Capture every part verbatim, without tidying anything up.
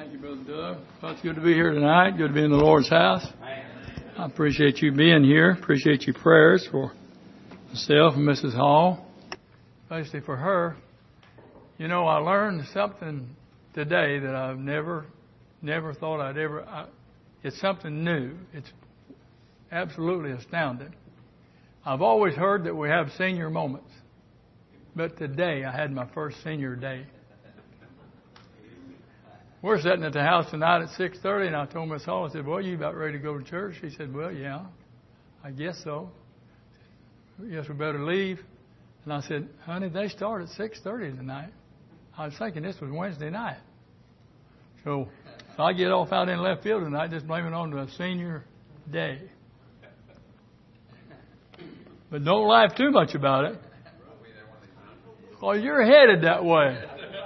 Thank you, Brother Doug. Well, it's good to be here tonight. Good to be in the Lord's house. I appreciate you being here. Appreciate your prayers for myself and Missus Hall, especially for her. You know, I learned something today that I've never, never thought I'd ever. I, it's something new. It's absolutely astounding. I've always heard that we have senior moments, but today I had my first senior day. We're sitting at the house tonight at six thirty, and I told Miss Hall, I said, well, you about ready to go to church? She said, well, yeah, I guess so. I guess we better leave. And I said, honey, they start at six thirty tonight. I was thinking this was Wednesday night. So, so I get off out in left field tonight, just blame it on the senior day. But don't laugh too much about it. Well, you're headed that way.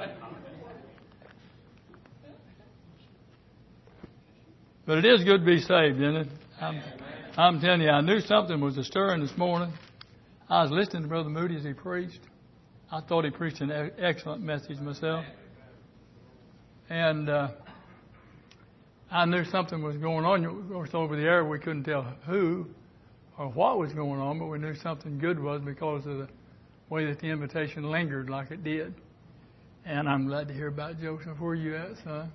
But it is good to be saved, isn't it? I'm, I'm telling you, I knew something was stirring this morning. I was listening to Brother Moody as he preached. I thought he preached an excellent message myself. And uh, I knew something was going on. Of course, over the air, we couldn't tell who or what was going on, but we knew something good was because of the way that the invitation lingered like it did. And I'm glad to hear about Joseph. Where are you at, son?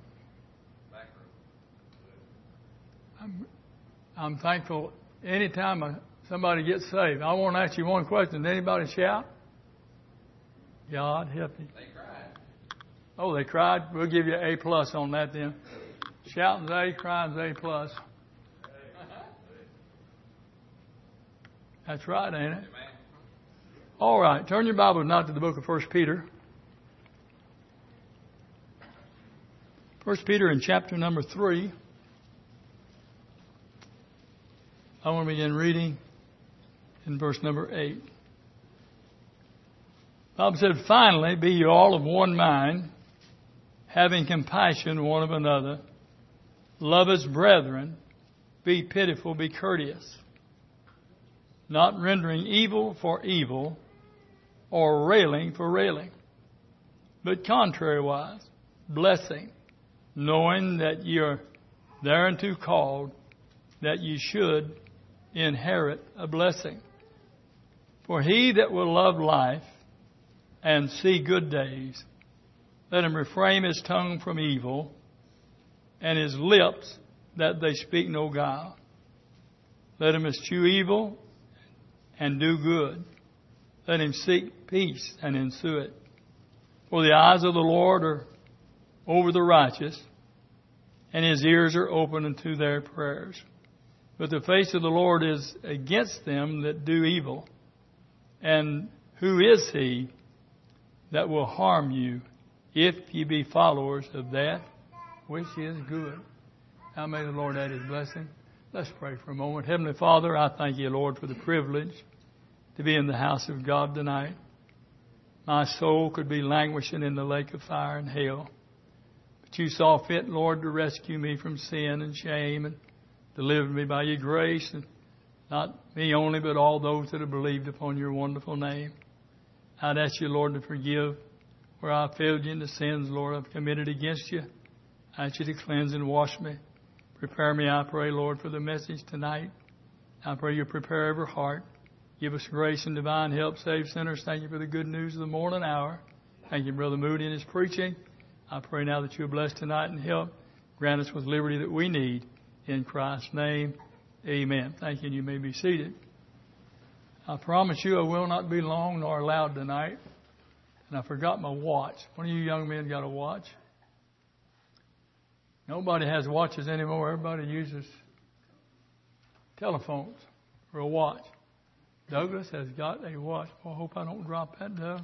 I'm, I'm thankful anytime I, somebody gets saved. I want to ask you one question. Did anybody shout? God help you. They cried. Oh, they cried? We'll give you an A plus on that then. Shouting's A, crying's A plus. That's right, ain't it? All right. Turn your Bible now to the book of First Peter. First Peter in chapter number three. I want to begin reading in verse number eight. The Bible said, finally, be you all of one mind, having compassion one of another. Love as brethren. Be pitiful, be courteous. Not rendering evil for evil, or railing for railing. But contrariwise, blessing, knowing that ye are thereunto called, that ye should inherit a blessing. For he that will love life and see good days, let him refrain his tongue from evil, and his lips that they speak no guile. Let him eschew evil and do good. Let him seek peace and ensue it. For the eyes of the Lord are over the righteous, and his ears are open unto their prayers. But the face of the Lord is against them that do evil. And who is he that will harm you if ye be followers of that which is good? Now may the Lord add his blessing. Let's pray for a moment. Heavenly Father, I thank you, Lord, for the privilege to be in the house of God tonight. My soul could be languishing in the lake of fire and hell. But you saw fit, Lord, to rescue me from sin and shame and delivered me by your grace, and not me only, but all those that have believed upon your wonderful name. I'd ask you, Lord, to forgive where I failed you in the sins, Lord, I've committed against you. I ask you to cleanse and wash me. Prepare me, I pray, Lord, for the message tonight. I pray you prepare every heart. Give us grace and divine help. Save sinners. Thank you for the good news of the morning hour. Thank you, Brother Moody, in his preaching. I pray now that you'll bless tonight and help. Grant us with liberty that we need. In Christ's name, amen. Thank you, and you may be seated. I promise you I will not be long nor loud tonight. And I forgot my watch. One of you young men got a watch? Nobody has watches anymore. Everybody uses telephones for a watch. Douglas has got a watch. Well, I hope I don't drop that, Doug.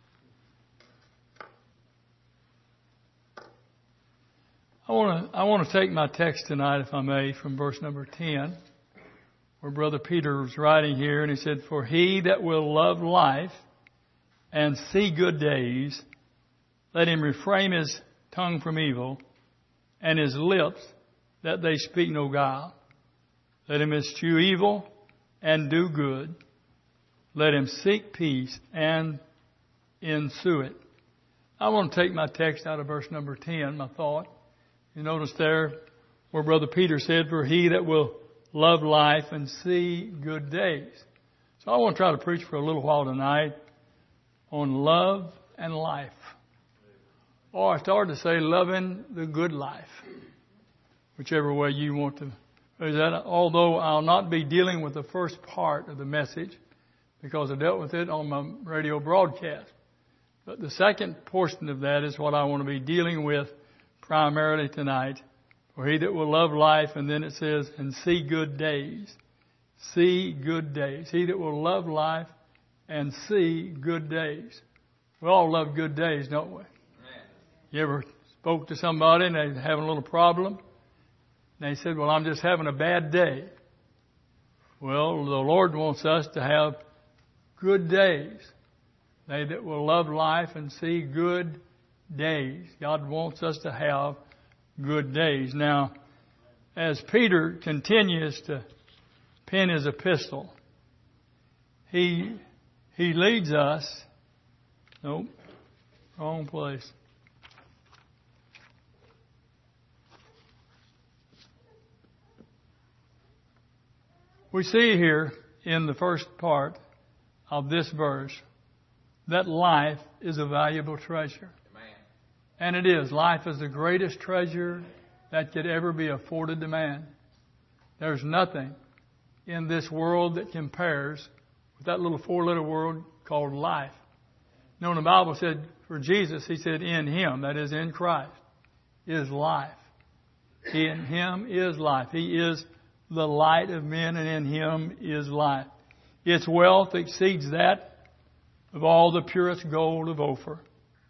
I want to I want to take my text tonight, if I may, from verse number ten, where Brother Peter was writing here, and he said, for he that will love life and see good days, let him refrain his tongue from evil, and his lips that they speak no guile. Let him eschew evil and do good. Let him seek peace and ensue it. I want to take my text out of verse number ten, my thought. You notice there where Brother Peter said, for he that will love life and see good days. So I want to try to preach for a little while tonight on love and life. Or I started to say loving the good life. Whichever way you want to. Is that, although I'll not be dealing with the first part of the message because I dealt with it on my radio broadcast. But the second portion of that is what I want to be dealing with primarily tonight. For he that will love life, and then it says, and see good days. See good days. He that will love life and see good days. We all love good days, don't we? You ever spoke to somebody and they're having a little problem? And they said, well, I'm just having a bad day. Well, the Lord wants us to have good days. They that will love life and see good days. God wants us to have good days. Now, as Peter continues to pen his epistle, he he leads us. Nope, wrong place. We see here in the first part of this verse that life is a valuable treasure. Amen. And it is. Life is the greatest treasure that could ever be afforded to man. There's nothing in this world that compares with that little four-letter word called life. You know, when the Bible said for Jesus, He said in Him, that is in Christ, is life. In Him is life. He is the light of men, and in Him is life. Its wealth exceeds that of all the purest gold of Ophir.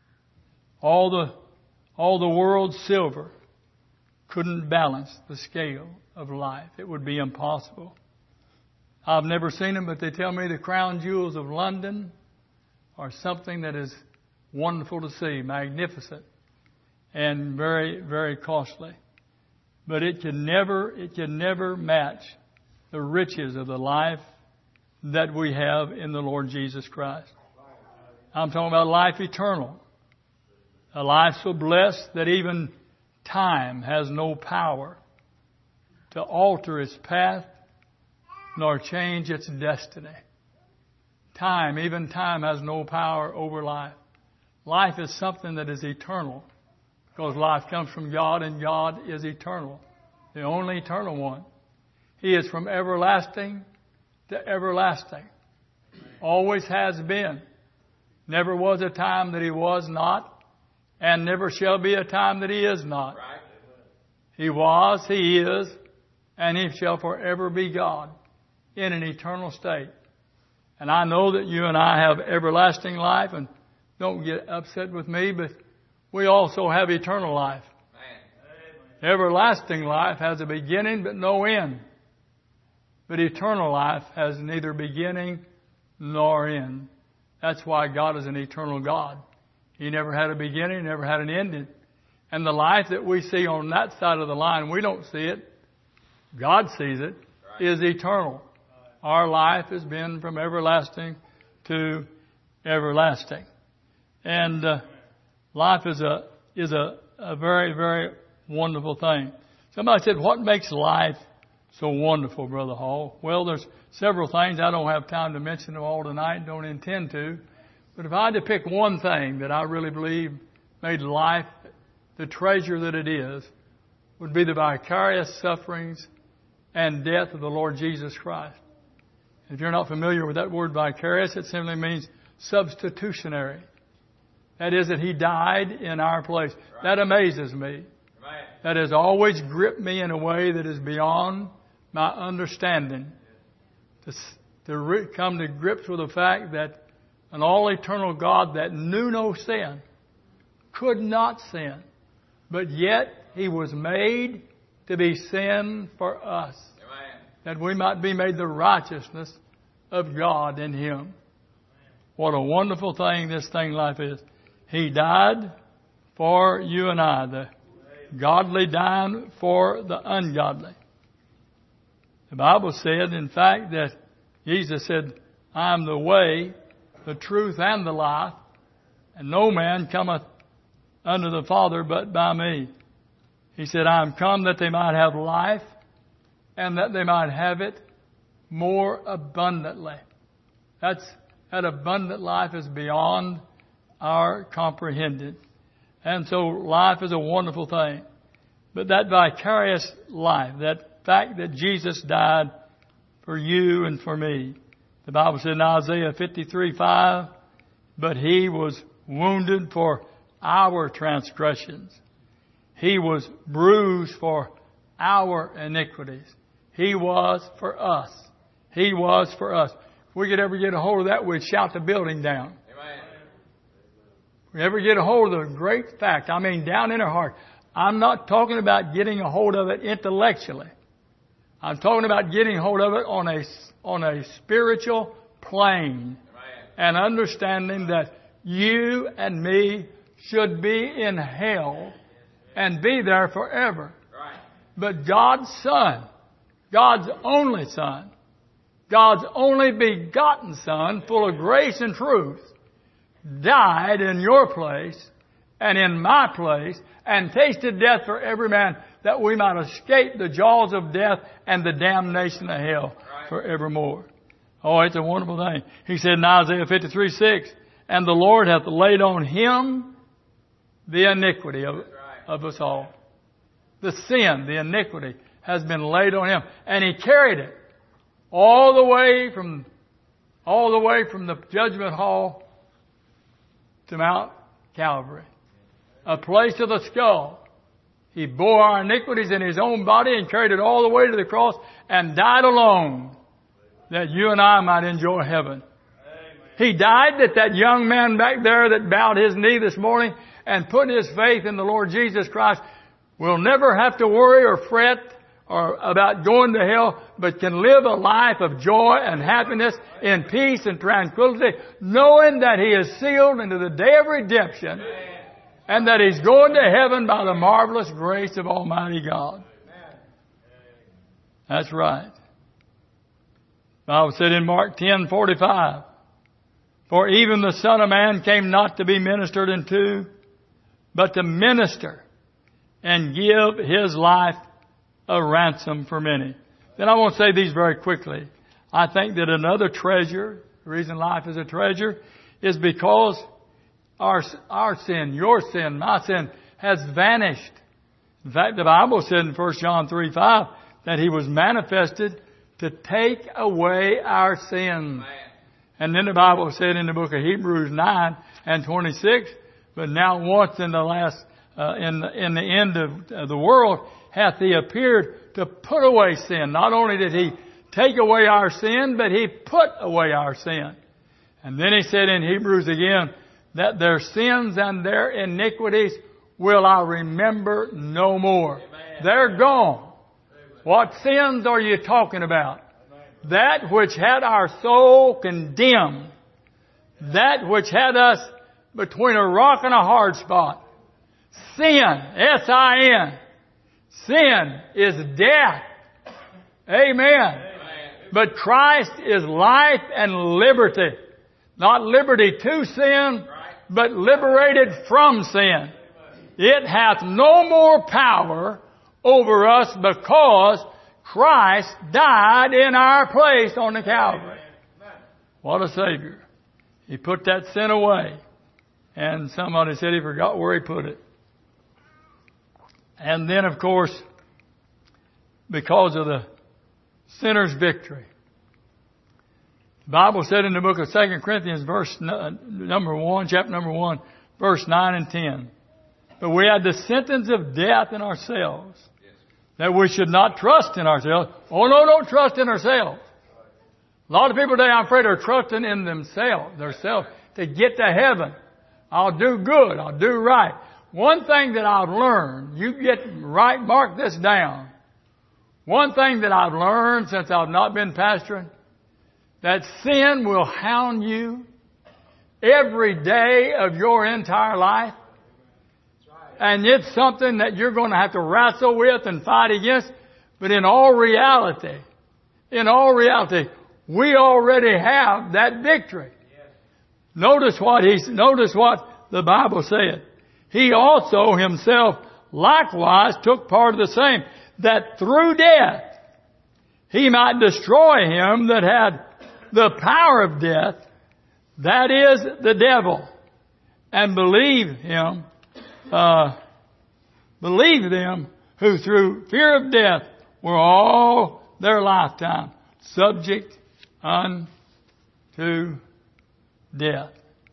All the, all the world's silver couldn't balance the scale of life. It would be impossible. I've never seen them, but they tell me the crown jewels of London are something that is wonderful to see, magnificent, and very, very costly. But it can never, it can never match the riches of the life that we have in the Lord Jesus Christ. I'm talking about life eternal. A life so blessed that even time has no power to alter its path nor change its destiny. Time, even time has no power over life. Life is something that is eternal because life comes from God and God is eternal, the only eternal one. He is from everlasting to everlasting. Always has been. Never was a time that He was not, and never shall be a time that He is not. Right. He was, He is, and He shall forever be God in an eternal state. And I know that you and I have everlasting life, and don't get upset with me, but we also have eternal life. Amen. Everlasting life has a beginning but no end. But eternal life has neither beginning nor end. That's why God is an eternal God. He never had a beginning, never had an ending. And the life that we see on that side of the line, we don't see it. God sees it, right. Is eternal. Our life has been from everlasting to everlasting. And uh, life is a is a, a very, very wonderful thing. Somebody said, what makes life so wonderful, Brother Hall? Well, there's several things. I don't have time to mention them all tonight. Don't intend to. But if I had to pick one thing that I really believe made life the treasure that it is, would be the vicarious sufferings and death of the Lord Jesus Christ. If you're not familiar with that word vicarious, it simply means substitutionary. That is that He died in our place. Right. That amazes me. Right. That has always gripped me in a way that is beyond my understanding. To, to re- come to grips with the fact that an all-eternal God that knew no sin, could not sin, but yet He was made to be sin for us, Amen. That we might be made the righteousness of God in Him. What a wonderful thing this thing life is. He died for you and I, the godly dying for the ungodly. The Bible said, in fact, that Jesus said, I am the way, the truth, and the life, and no man cometh unto the Father but by me. He said, I am come that they might have life and that they might have it more abundantly. That's, that abundant life is beyond our comprehending. And so life is a wonderful thing. But that vicarious life, that fact that Jesus died for you and for me. The Bible said in Isaiah fifty-three five, but He was wounded for our transgressions. He was bruised for our iniquities. He was for us. He was for us. If we could ever get a hold of that, we'd shout the building down. Amen. If we ever get a hold of the great fact, I mean down in our heart. I'm not talking about getting a hold of it intellectually. I'm talking about getting a hold of it on a, on a spiritual plane. And understanding that you and me should be in hell and be there forever. But God's Son, God's only Son, God's only begotten Son, full of grace and truth, died in your place and in my place and tasted death for every man, that we might escape the jaws of death and the damnation of hell forevermore. Oh, it's a wonderful thing. He said in Isaiah fifty-three six, and the Lord hath laid on Him the iniquity of, of us all. The sin, the iniquity has been laid on Him. And He carried it all the way from, all the way from the judgment hall to Mount Calvary. A place of the skull. He bore our iniquities in His own body and carried it all the way to the cross and died alone that you and I might enjoy heaven. Amen. He died that that young man back there that bowed his knee this morning and put his faith in the Lord Jesus Christ will never have to worry or fret or about going to hell, but can live a life of joy and happiness in peace and tranquility, knowing that he is sealed into the day of redemption. Amen. And that he's going to heaven by the marvelous grace of Almighty God. That's right. The Bible said in Mark ten forty-five, for even the Son of Man came not to be ministered unto, but to minister and give His life a ransom for many. Then I want to say these very quickly. I think that another treasure, the reason life is a treasure, is because Our, our sin, your sin, my sin has vanished. In fact, the Bible said in First John three five that He was manifested to take away our sins. And then the Bible said in the book of Hebrews nine and twenty-six, but now once in the last, uh, in the, in the end of uh, the world hath He appeared to put away sin. Not only did He take away our sin, but He put away our sin. And then He said in Hebrews again, that their sins and their iniquities will I remember no more. Amen. They're gone. Amen. What sins are you talking about? Amen. That which had our soul condemned. That which had us between a rock and a hard spot. Sin, S I N. Sin is death. Amen. Amen. But Christ is life and liberty. Not liberty to sin, but liberated from sin. It hath no more power over us because Christ died in our place on the Calvary. What a Savior. He put that sin away. And somebody said he forgot where He put it. And then, of course, because of the sinner's victory. The Bible said in the book of Second Corinthians, verse number one, chapter number one, verse nine and ten. But we had the sentence of death in ourselves, that we should not trust in ourselves. Oh no, don't trust in ourselves. A lot of people today, I'm afraid, are trusting in themselves, themselves, to get to heaven. I'll do good. I'll do right. One thing that I've learned, you get right, mark this down. One thing that I've learned since I've not been pastoring, that sin will hound you every day of your entire life. And it's something that you're going to have to wrestle with and fight against. But in all reality, in all reality, we already have that victory. Notice what he's, notice what the Bible said. He also Himself likewise took part of the same, that through death he might destroy him that had the power of death, that is, the devil, and believe him, uh, believe them who through fear of death were all their lifetime subject unto death.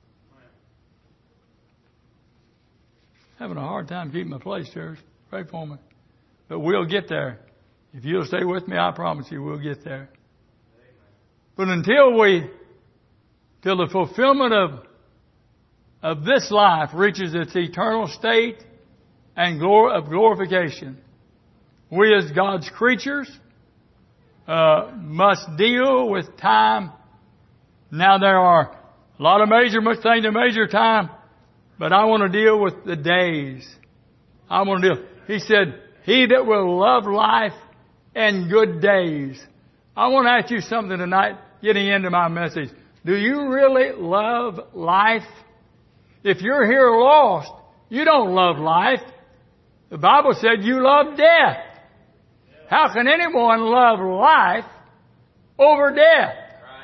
Having a hard time keeping my place, church. Pray for me. But we'll get there. If you'll stay with me, I promise you we'll get there. But until we, till the fulfillment of, of this life reaches its eternal state and glor- of glorification, we as God's creatures uh, must deal with time. Now there are a lot of measurements, things to measure time, but I want to deal with the days. I want to deal. He said, he that will love life and good days. I want to ask you something tonight, getting into my message. Do you really love life? If you're here lost, you don't love life. The Bible said you love death. How can anyone love life over death?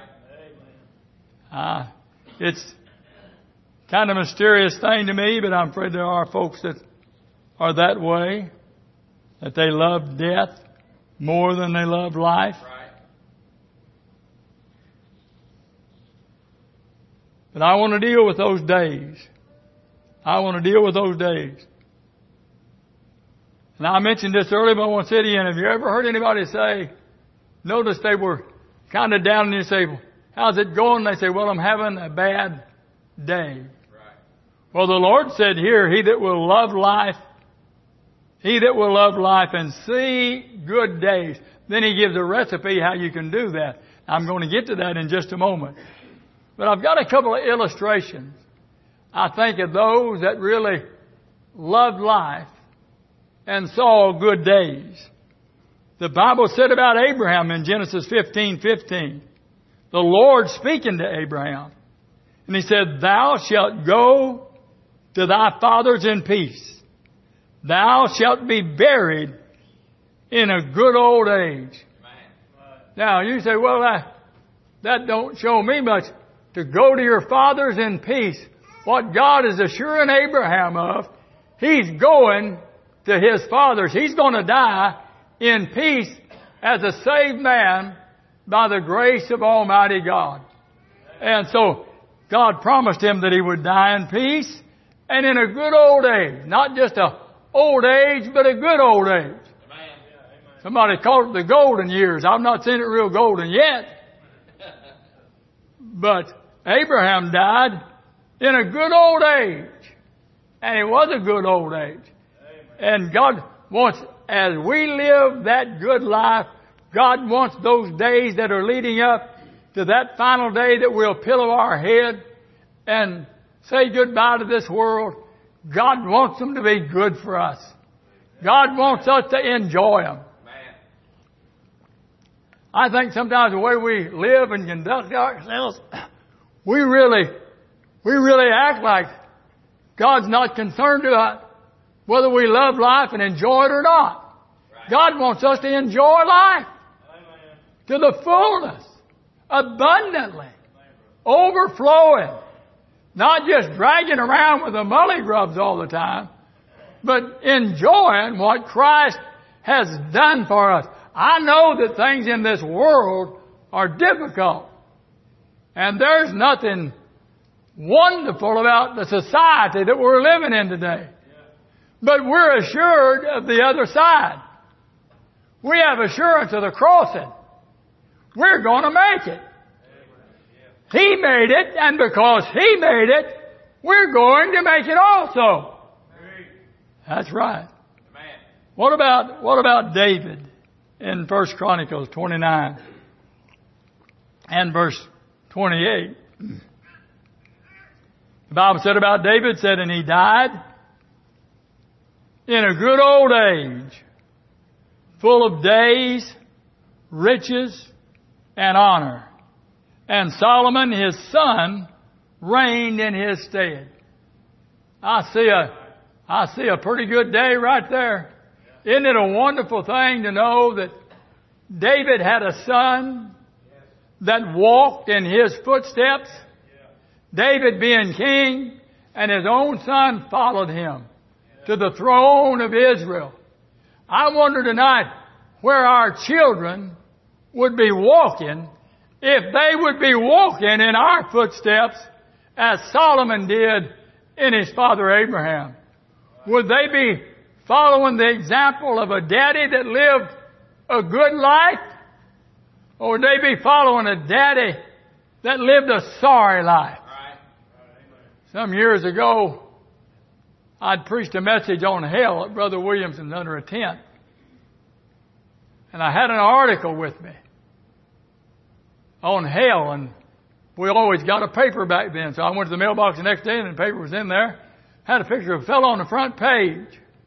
Uh, it's kind of a mysterious thing to me, but I'm afraid there are folks that are that way, that they love death more than they love life. But I want to deal with those days. I want to deal with those days. And I mentioned this earlier, but I want to say it again. Have you ever heard anybody say, notice they were kind of down and you say, how's it going? They say, well, I'm having a bad day. Right. Well, the Lord said here, he that will love life, he that will love life and see good days. Then he gives a recipe how you can do that. I'm going to get to that in just a moment. But I've got a couple of illustrations. I think of those that really loved life and saw good days. The Bible said about Abraham in Genesis fifteen fifteen, the Lord speaking to Abraham, and he said, thou shalt go to thy fathers in peace. Thou shalt be buried in a good old age. Now you say, well, that, that don't show me much. To go to your fathers in peace. What God is assuring Abraham of, he's going to his fathers. He's going to die in peace as a saved man by the grace of Almighty God. And so God promised him that he would die in peace and in a good old age. Not just a old age, but a good old age. Somebody called it the golden years. I've not seen it real golden yet. But Abraham died in a good old age. And it was a good old age. And God wants, as we live that good life, God wants those days that are leading up to that final day that we'll pillow our head and say goodbye to this world. God wants them to be good for us. God wants us to enjoy them. I think sometimes the way we live and conduct ourselves, we really, we really act like God's not concerned about whether we love life and enjoy it or not. Right. God wants us to enjoy life. Amen. To the fullness, abundantly, overflowing, not just dragging around with the mully grubs all the time, but enjoying what Christ has done for us. I know that things in this world are difficult. And there's nothing wonderful about the society that we're living in today. But we're assured of the other side. We have assurance of the crossing. We're going to make it. He made it, and because He made it, we're going to make it also. That's right. What about, what about David? In First Chronicles twenty-nine and verse twenty-eight. The Bible said about David, said, and he died in a good old age, full of days, riches, and honor. And Solomon, his son, reigned in his stead. I see a, I see a pretty good day right there. Isn't it a wonderful thing to know that David had a son that walked in his footsteps? David being king, and his own son followed him to the throne of Israel. I wonder tonight where our children would be walking if they would be walking in our footsteps as Solomon did in his father Abraham. Would they be following the example of a daddy that lived a good life? Or would they be following a daddy that lived a sorry life? Some years ago, I'd preached a message on hell at Brother Williamson's under a tent. And I had an article with me on hell, and we always got a paper back then. So I went to the mailbox the next day and the paper was in there. Had a picture of a fellow on the front page.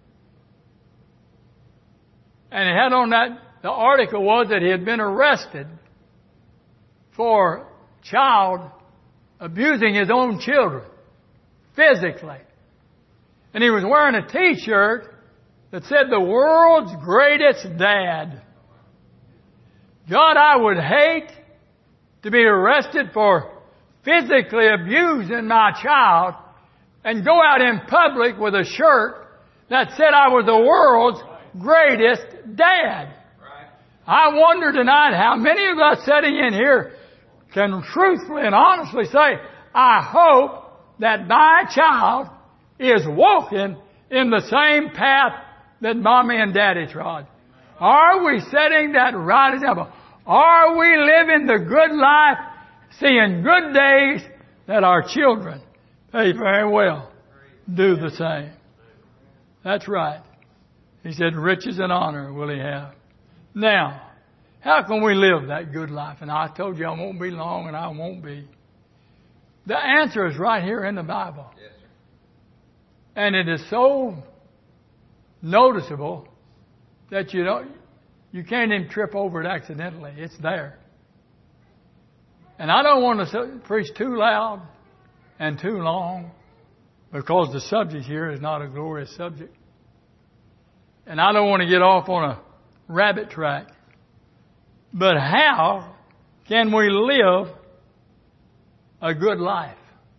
And it had on that, the article was that he had been arrested for child abusing his own children physically. And he was wearing a t-shirt that said the world's greatest dad. God, I would hate to be arrested for physically abusing my child and go out in public with a shirt that said I was the world's greatest dad. I wonder tonight how many of us sitting in here can truthfully and honestly say, I hope that my child is walking in the same path that mommy and daddy trod. Are we setting that right example? Are we living the good life, seeing good days that our children may very well do the same? That's right. He said, riches and honor will he have. Now, how can we live that good life? And I told you I won't be long, and I won't be. The answer is right here in the Bible. Yes, sir. And it is so noticeable that you don't, you can't even trip over it accidentally. It's there. And I don't want to preach too loud and too long because the subject here is not a glorious subject. And I don't want to get off on a rabbit track. But how can we live a good life?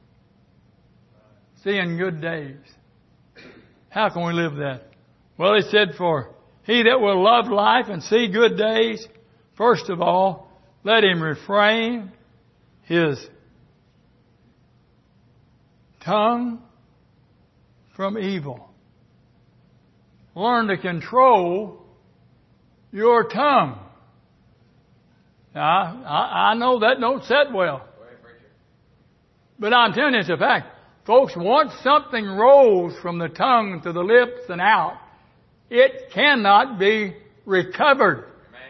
Seeing good days. How can we live that? Well, he said, for he that will love life and see good days, first of all, let him refrain his tongue from evil. Learn to control your tongue. Now, I, I know that don't set well. But I'm telling you, it's a fact. Folks, once something rolls from the tongue to the lips and out, it cannot be recovered.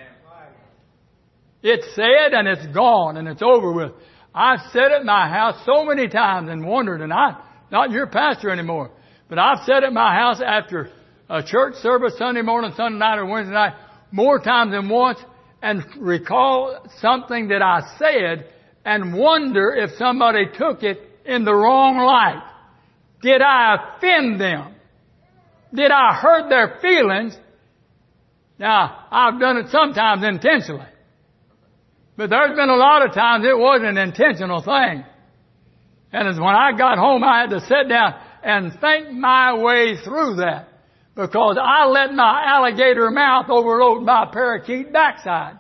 It's said and it's gone and it's over with. I've said it in my house so many times and wondered, and I'm not your pastor anymore, but I've said it in my house after a church service Sunday morning, Sunday night, or Wednesday night, more times than once, and recall something that I said and wonder if somebody took it in the wrong light. Did I offend them? Did I hurt their feelings? Now, I've done it sometimes intentionally. But there's been a lot of times it wasn't an intentional thing. And as when I got home, I had to sit down and think my way through that. Because I let my alligator mouth overload my parakeet backside.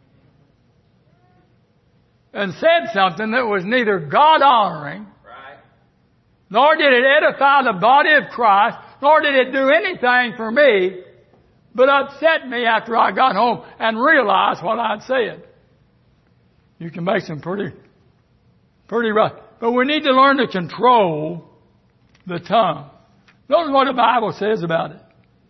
And said something that was neither God-honoring, right, nor did it edify the body of Christ, nor did it do anything for me, but upset me after I got home and realized what I'd said. You can make some pretty, pretty rough. But we need to learn to control the tongue. Notice what the Bible says about it.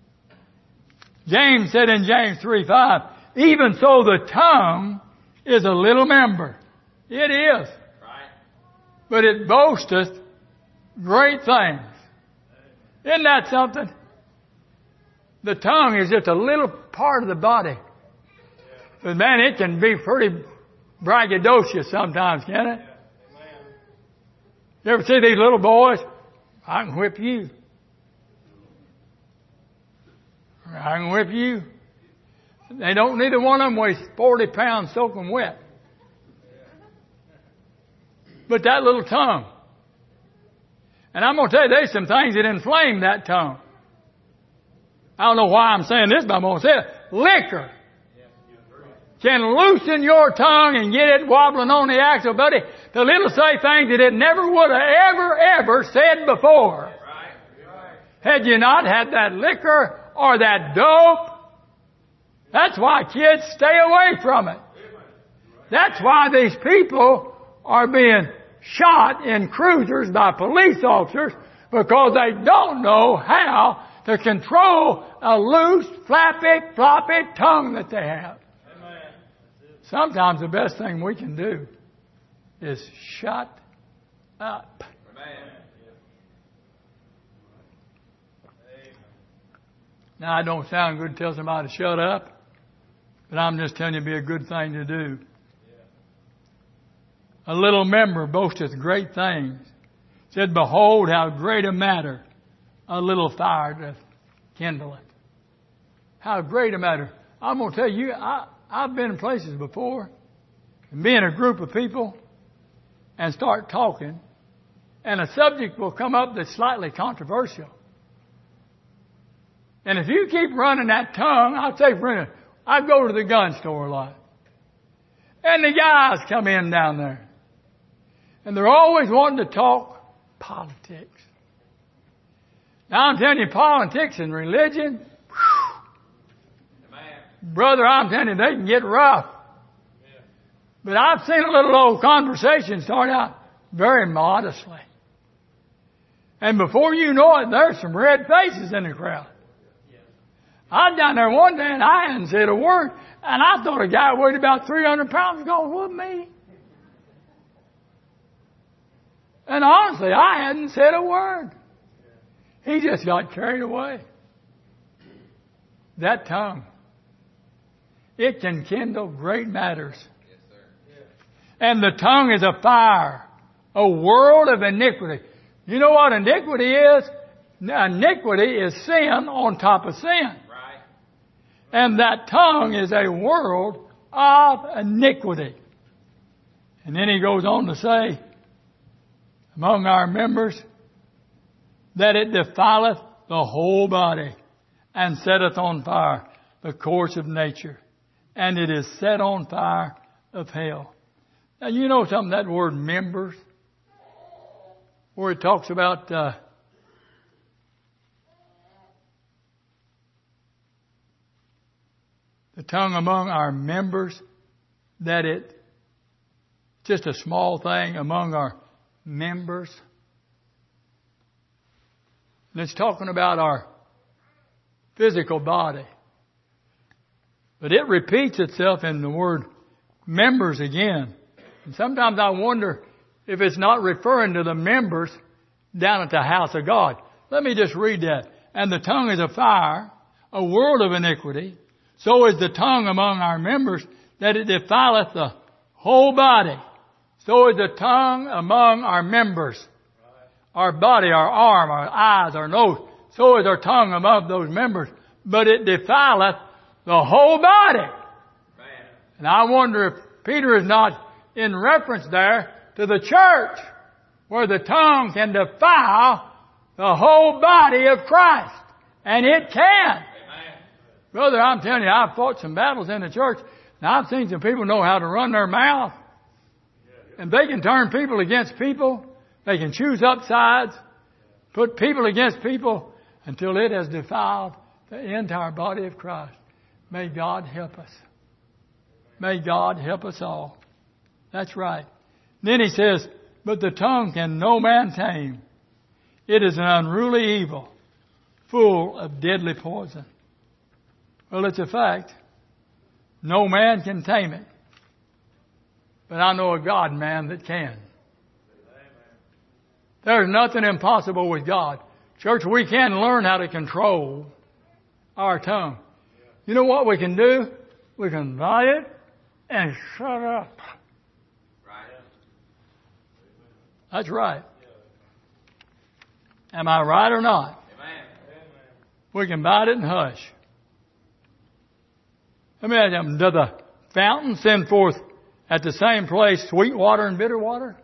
James said in James three five, even so the tongue is a little member. It is. Right. But it boasteth great things. Isn't that something? The tongue is just a little part of the body. But man, it can be pretty braggadocious sometimes, can it? You ever see these little boys? I can whip you. I can whip you. They don't, neither one of them weighs forty pounds soaking wet. But that little tongue. And I'm going to tell you, there's some things that inflame that tongue. I don't know why I'm saying this, but I'm going to say it. Liquor can loosen your tongue and get it wobbling on the axle, buddy. The little say things that it never would have ever, ever said before. Had you not had that liquor or that dope. That's why kids stay away from it. That's why these people are being shot in cruisers by police officers, because they don't know how to control a loose, flappy, floppy tongue that they have. Sometimes the best thing we can do is shut up. Now, I don't sound good to tell somebody to shut up, but I'm just telling you it'd be a good thing to do. A little member boasteth great things. Said, behold, how great a matter a little fire doth kindle it. How great a matter. I'm going to tell you, I, I've been in places before and be in a group of people and start talking, and a subject will come up that's slightly controversial. And if you keep running that tongue, I'll say, for instance, I go to the gun store a lot. And the guys come in down there. And they're always wanting to talk politics. Now I'm telling you, politics and religion, whew, brother, I'm telling you, they can get rough. But I've seen a little old conversation start out very modestly. And before you know it, there's some red faces in the crowd. I was down there one day and I hadn't said a word. And I thought a guy weighed about three hundred pounds was going to whoop me. And honestly, I hadn't said a word. He just got carried away. That tongue, it can kindle great matters. Yes, sir. And the tongue is a fire, a world of iniquity. You know what iniquity is? Iniquity is sin on top of sin. Right. And that tongue is a world of iniquity. And then he goes on to say, among our members, that it defileth the whole body, and setteth on fire the course of nature, and it is set on fire of hell. Now you know something, that word members, where it talks about uh, the tongue among our members, that it just a small thing among our members. And it's talking about our physical body. But it repeats itself in the word members again. And sometimes I wonder if it's not referring to the members down at the house of God. Let me just read that. And the tongue is a fire, a world of iniquity. So is the tongue among our members, that it defileth the whole body. So is the tongue among our members. Our body, our arm, our eyes, our nose. So is our tongue among those members. But it defileth the whole body. Man. And I wonder if Peter is not in reference there to the church, where the tongue can defile the whole body of Christ. And it can. Amen. Brother, I'm telling you, I've fought some battles in the church, and I've seen some people know how to run their mouth. And they can turn people against people. They can choose up sides, put people against people, until it has defiled the entire body of Christ. May God help us. May God help us all. That's right. Then he says, but the tongue can no man tame. It is an unruly evil, full of deadly poison. Well, it's a fact. No man can tame it. But I know a God man that can. There's nothing impossible with God. Church, we can learn how to control our tongue. You know what we can do? We can buy it and shut up. That's right. Am I right or not? We can bite it and hush. Let me ask you, does the fountain send forth at the same place sweet water and bitter water?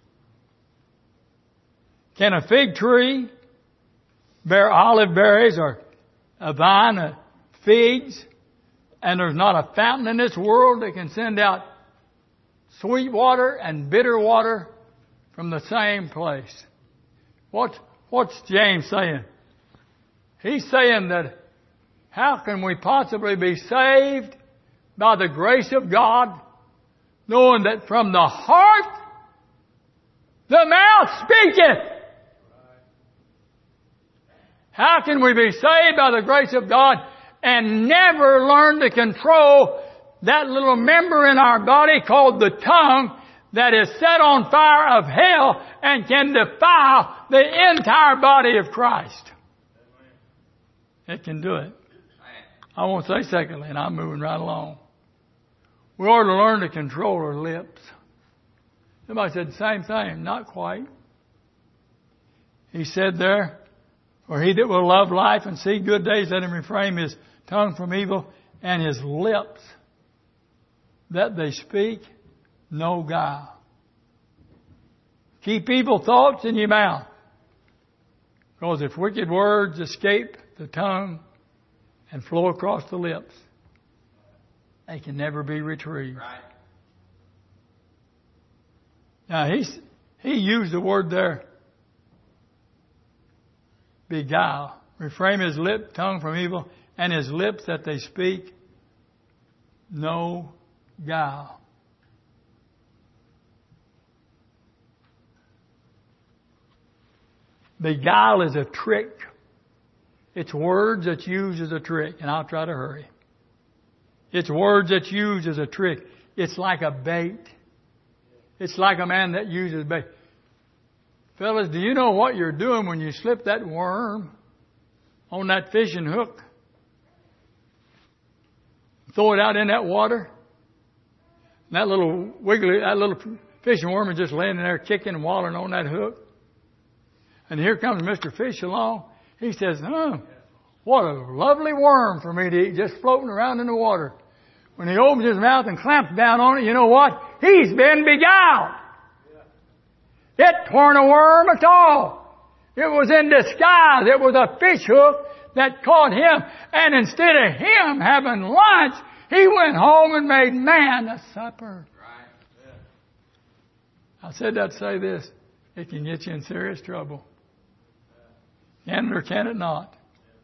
Can a fig tree bear olive berries or a vine of figs? And there's not a fountain in this world that can send out sweet water and bitter water from the same place. What's, what's James saying? He's saying that how can we possibly be saved by the grace of God, knowing that from the heart the mouth speaketh? How can we be saved by the grace of God and never learn to control that little member in our body called the tongue that is set on fire of hell and can defile the entire body of Christ? It can do it. I won't say secondly, and I'm moving right along. We ought to learn to control our lips. Somebody said the same thing. Not quite. He said there, for he that will love life and see good days, let him refrain his tongue from evil and his lips that they speak no guile. Keep evil thoughts in your mouth. Because if wicked words escape the tongue and flow across the lips, they can never be retrieved. Right. Now, he's, he used the word there, beguile. Refrain his lip, tongue from evil, and his lips that they speak no guile. Beguile is a trick. It's words that's used as a trick, and I'll try to hurry. It's words that's used as a trick. It's like a bait. It's like a man that uses bait. Fellas, do you know what you're doing when you slip that worm on that fishing hook? Throw it out in that water. And that little wiggly, that little fishing worm is just laying there kicking and wallowing on that hook. And here comes Mister Fish along. He says, oh, what a lovely worm for me to eat, just floating around in the water. When he opens his mouth and clamps down on it, you know what? He's been beguiled. It weren't a worm at all. It was in disguise. It was a fish hook that caught him. And instead of him having lunch, he went home and made man a supper. Right. Yeah. I said that to say this. It can get you in serious trouble. Can it or can it not?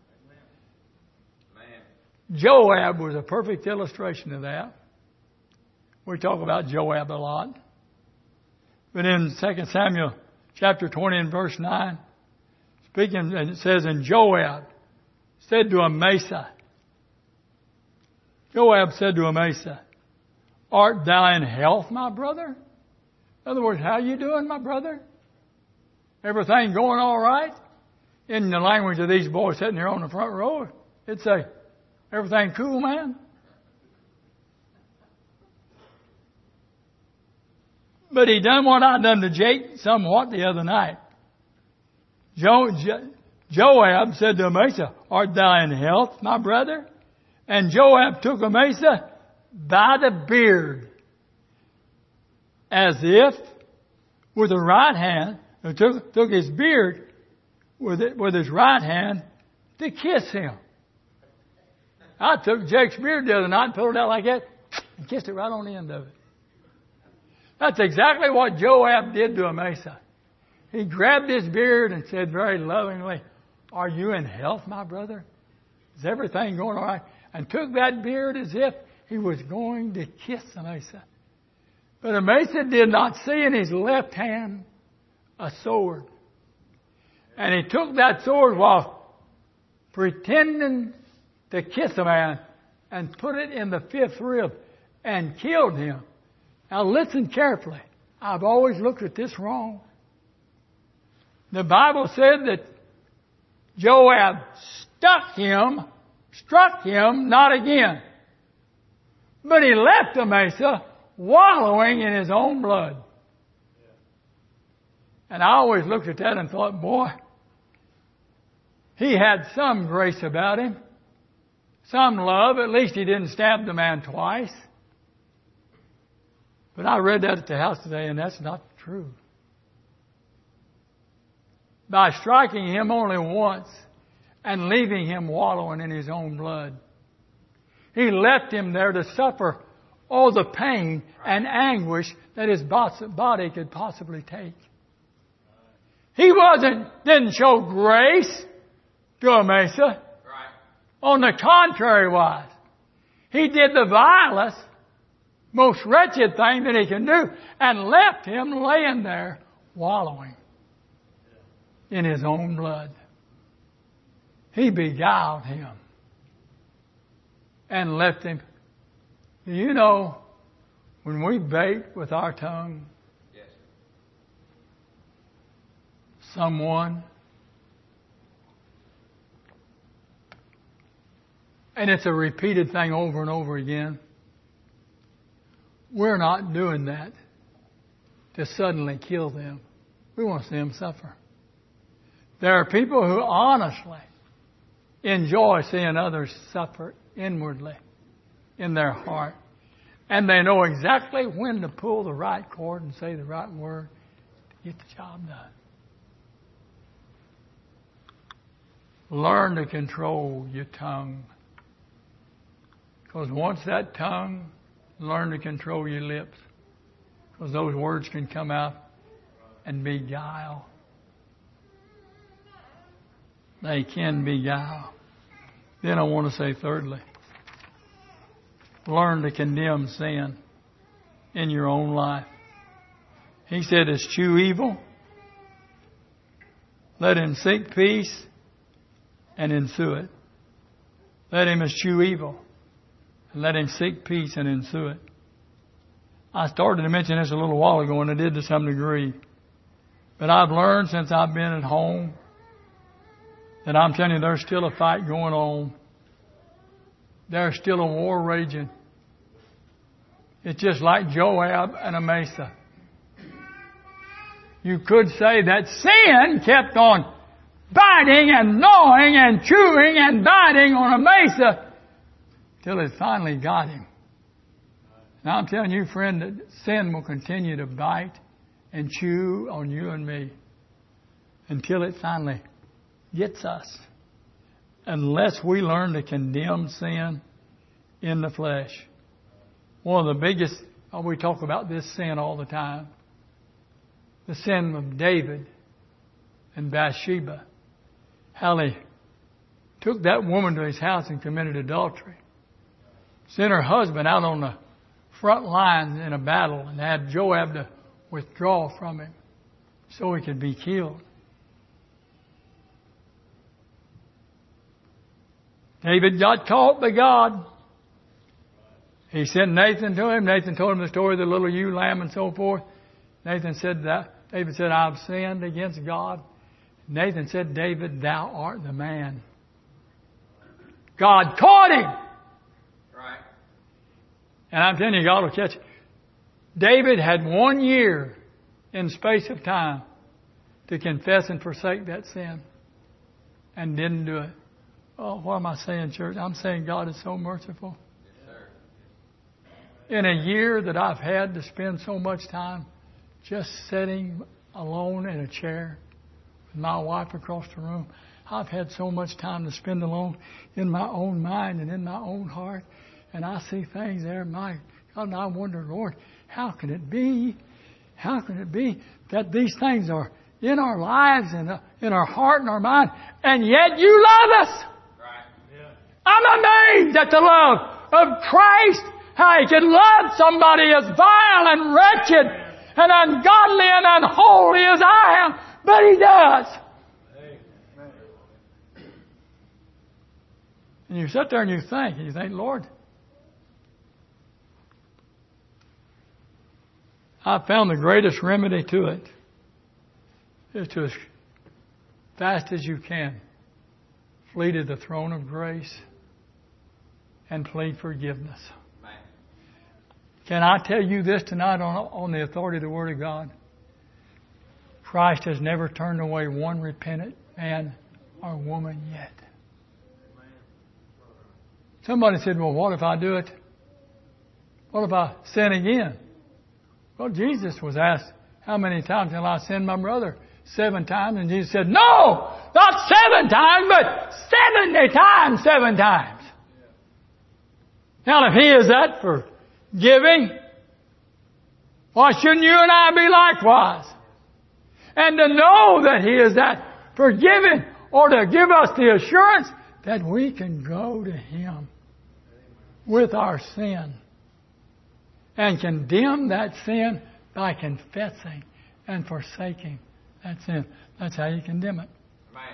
Joab was a perfect illustration of that. We talk about Joab a lot. But in Second Samuel chapter twenty and verse nine, speaking, and it says, and Joab said to Amasa, Joab said to Amasa, art thou in health, my brother? In other words, how you doing, my brother? Everything going all right? In the language of these boys sitting here on the front row, it'd say, everything cool, man? But he done what I done to Jake somewhat the other night. Jo, jo, Joab said to Amasa, art thou in health, my brother? And Joab took Amasa by the beard, as if with the right hand, and took, took his beard with it, with his right hand to kiss him. I took Jake's beard the other night and pulled it out like that and kissed it right on the end of it. That's exactly what Joab did to Amasa. He grabbed his beard and said very lovingly, are you in health, my brother? Is everything going all right? And took that beard as if he was going to kiss Amasa. But Amasa did not see in his left hand a sword. And he took that sword while pretending to kiss a man and put it in the fifth rib and killed him. Now listen carefully. I've always looked at this wrong. The Bible said that Joab stuck him, struck him, not again. But he left Amasa wallowing in his own blood. And I always looked at that and thought, boy, he had some grace about him, some love. At least he didn't stab the man twice. But I read that at the house today, and that's not true. By striking him only once and leaving him wallowing in his own blood, he left him there to suffer all the pain and anguish that his body could possibly take. He wasn't, didn't show grace to Amasa. Right. On the contrary wise, he did the vilest, most wretched thing that he can do and left him laying there wallowing in his own blood. He beguiled him and left him. Do you know, when we bait with our tongue, Yes. someone, and it's a repeated thing over and over again, we're not doing that to suddenly kill them. We want to see them suffer. There are people who honestly enjoy seeing others suffer inwardly in their heart. And they know exactly when to pull the right cord and say the right word to get the job done. Learn to control your tongue. Because once that tongue, learn to control your lips. Because those words can come out and beguile. They can beguile. Then I want to say thirdly, learn to condemn sin in your own life. He said, eschew evil. Let him seek peace and ensue it. Let him eschew evil and let him seek peace and ensue it. I started to mention this a little while ago, and I did to some degree. But I've learned since I've been at home that I'm telling you, there's still a fight going on. There's still a war raging. It's just like Joab and Amasa. You could say that sin kept on biting and gnawing and chewing and biting on Amasa till it finally got him. Now I'm telling you, friend, that sin will continue to bite and chew on you and me until it finally gets us. Unless we learn to condemn sin in the flesh. One of the biggest, oh, we talk about this sin all the time. The sin of David and Bathsheba. How he took that woman to his house and committed adultery. Sent her husband out on the front lines in a battle and had Joab to withdraw from him so he could be killed. David got caught by God. He sent Nathan to him. Nathan told him the story of the little ewe lamb and so forth. Nathan said that. David said, I've sinned against God. Nathan said, David, thou art the man. God caught him. Right. And I'm telling you, God will catch him. David had one year in space of time to confess and forsake that sin. And didn't do it. Oh, what am I saying, church? I'm saying God is so merciful. Yes, sir. In a year that I've had to spend so much time just sitting alone in a chair with my wife across the room, I've had so much time to spend alone in my own mind and in my own heart. And I see things there, my God, and I wonder, Lord, how can it be? How can it be that these things are in our lives and in our heart and our mind, and yet you love us? I'm amazed at the love of Christ, how He can love somebody as vile and wretched and ungodly and unholy as I am, but He does. And you sit there and you think, and you think, Lord, I found the greatest remedy to it is to, as fast as you can, flee to the throne of grace and plead forgiveness. Man. Can I tell you this tonight on, on the authority of the Word of God? Christ has never turned away one repentant man or woman yet. Somebody said, well, what if I do it? What if I sin again? Well, Jesus was asked, how many times shall I sin my brother? Seven times. And Jesus said, no, not seven times, but seventy times, seven times. Now, if He is that forgiving, why shouldn't you and I be likewise? And to know that He is that forgiving, or to give us the assurance that we can go to Him with our sin and condemn that sin by confessing and forsaking that sin. That's how you condemn it. Right.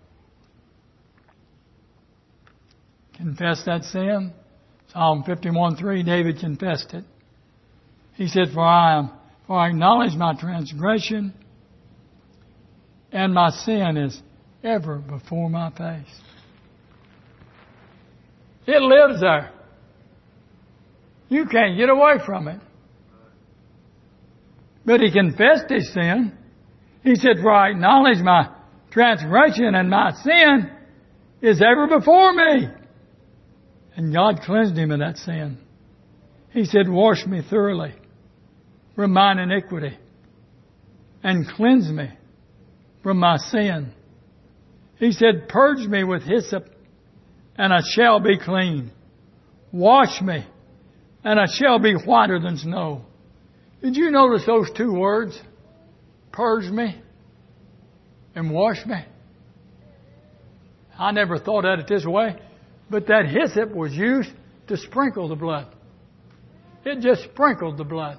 Confess that sin. Psalm fifty-one three, David confessed it. He said, For I am, for I acknowledge my transgression, and my sin is ever before my face. It lives there. You can't get away from it. But he confessed his sin. He said, For I acknowledge my transgression, and my sin is ever before me. And God cleansed him of that sin. He said, Wash me thoroughly from mine iniquity, and cleanse me from my sin. He said, Purge me with hyssop, and I shall be clean. Wash me, and I shall be whiter than snow. Did you notice those two words? Purge me and wash me. I never thought of it this way, but that hyssop was used to sprinkle the blood. It just sprinkled the blood.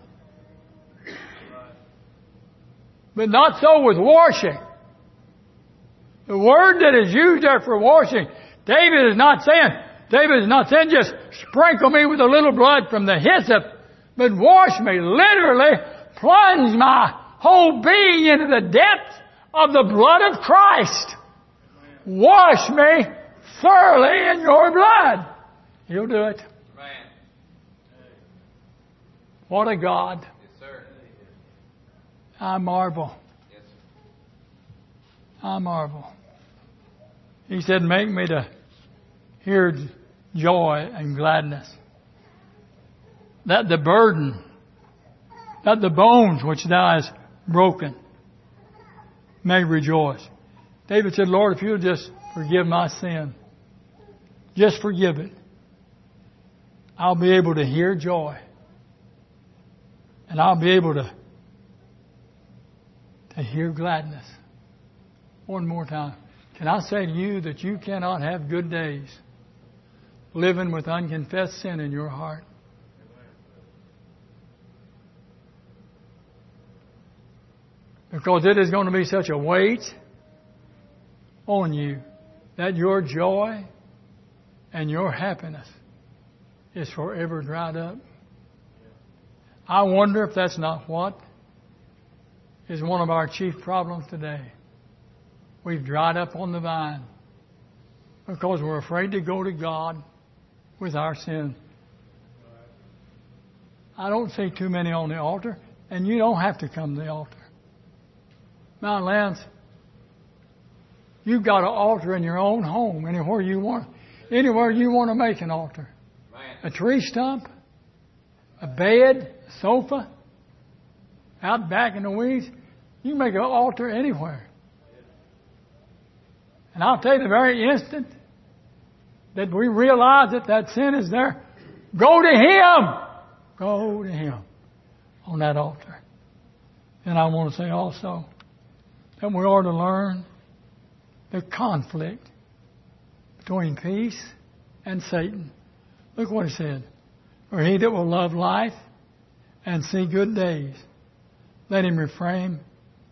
But not so with washing. The word that is used there for washing, David is not saying, David is not saying just sprinkle me with a little blood from the hyssop, but wash me, literally plunge my whole being into the depths of the blood of Christ. Wash me thoroughly in your blood. He'll do it. Amen. What a God. Yes, sir. I marvel. Yes. I marvel. He said, make me to hear joy and gladness. That the burden, that the bones which thou hast broken may rejoice. David said, Lord, if you'll just forgive my sin, just forgive it, I'll be able to hear joy. And I'll be able to, to hear gladness. One more time. Can I say to you that you cannot have good days living with unconfessed sin in your heart? Because it is going to be such a weight on you that your joy and your happiness is forever dried up. I wonder if that's not what is one of our chief problems today. We've dried up on the vine because we're afraid to go to God with our sin. I don't see too many on the altar, and you don't have to come to the altar. Now, Lance, you've got an altar in your own home, anywhere you want, anywhere you want to make an altar. Man. A tree stump, a bed, a sofa, out back in the weeds. You can make an altar anywhere. And I'll tell you, the very instant that we realize that that sin is there, go to Him. Go to Him on that altar. And I want to say also that we ought to learn the conflict between peace and Satan. Look what he said. For he that will love life and see good days, let him refrain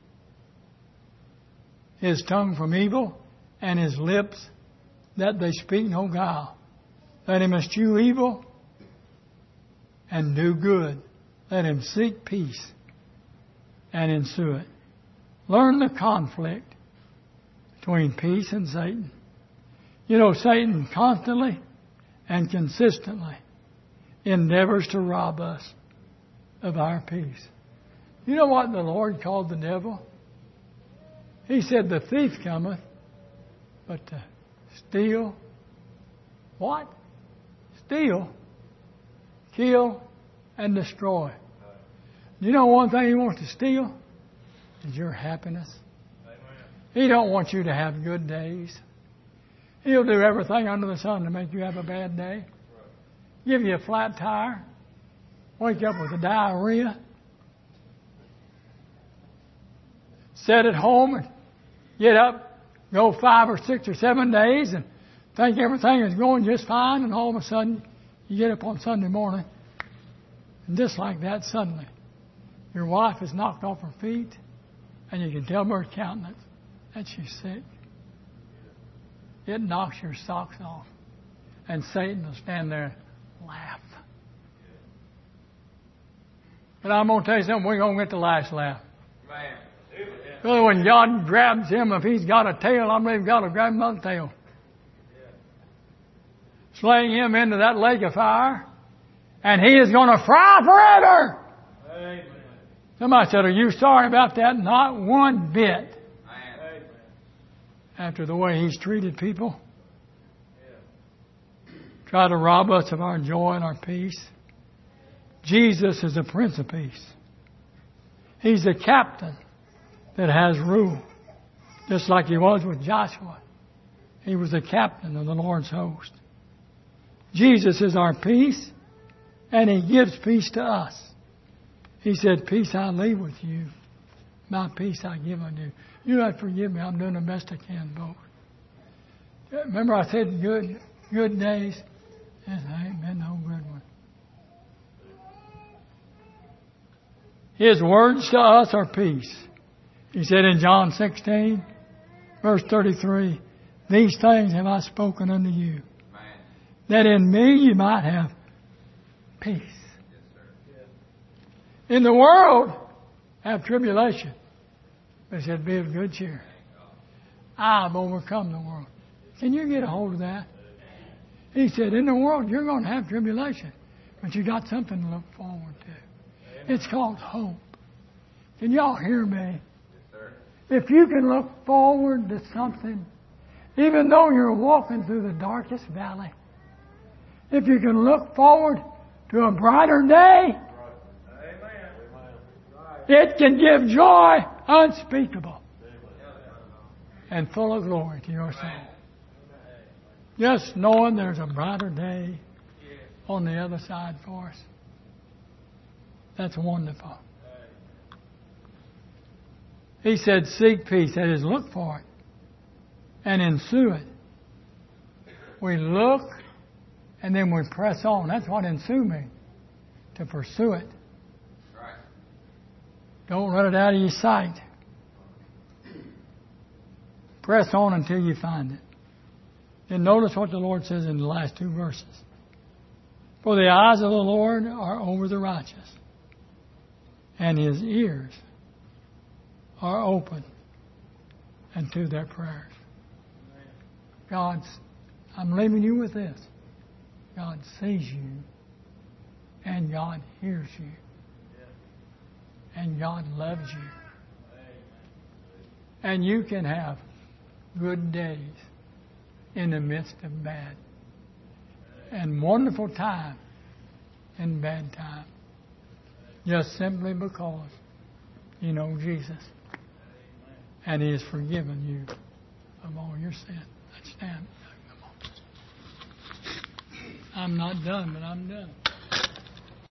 his tongue from evil and his lips that they speak no guile. Let him eschew evil and do good. Let him seek peace and ensue it. Learn the conflict between peace and Satan. You know, Satan constantly and consistently endeavors to rob us of our peace. You know what the Lord called the devil? He said, the thief cometh, but to steal what? steal, kill, and destroy. You know one thing he wants to steal? Is your happiness. He don't want you to have good days. He'll do everything under the sun to make you have a bad day. Give you a flat tire. Wake up with a diarrhea. Sit at home and get up, go five or six or seven days and think everything is going just fine, and all of a sudden you get up on Sunday morning and just like that suddenly your wife is knocked off her feet and you can tell by her countenance that she's sick. It knocks your socks off and Satan will stand there and laugh. But I'm going to tell you something, we're going to get the last laugh. Man. Really, when God grabs him, if he's got a tail, I believe God will grab him by the tail. Sling him into that lake of fire, and he is going to fry forever. Amen. Somebody said, are you sorry about that? Not one bit. Amen. After the way he's treated people. Try to rob us of our joy and our peace. Jesus is the Prince of Peace. He's the captain that has rule. Just like he was with Joshua. He was the captain of the Lord's host. Jesus is our peace, and he gives peace to us. He said, peace I leave with you. My peace I give unto you. You don't have to forgive me. I'm doing the best I can, folks. Remember I said good, good days? Yes, I ain't been no good one. His words to us are peace. He said in John sixteen, verse thirty-three, these things have I spoken unto you, man, that in me you might have peace. Yes, sir. In the world, have tribulation. But he said, be of good cheer. I've overcome the world. Can you get a hold of that? He said, in the world, you're going to have tribulation. But you got something to look forward to. It's called hope. Can y'all hear me? If you can look forward to something, even though you're walking through the darkest valley, if you can look forward to a brighter day, it can give joy unspeakable and full of glory to your soul. Just knowing there's a brighter day on the other side for us. That's wonderful. He said, seek peace. That is, look for it and ensue it. We look and then we press on. That's what ensue means, to pursue it. Right. Don't let it out of your sight. Press on until you find it. And notice what the Lord says in the last two verses. For the eyes of the Lord are over the righteous, and his ears are open unto their prayers. God's, I'm leaving you with this. God sees you, and God hears you, and God loves you. And you can have good days in the midst of bad, and wonderful time in bad time, just simply because you know Jesus. And he has forgiven you of all your sin. Let's stand. Come on. I'm not done, but I'm done.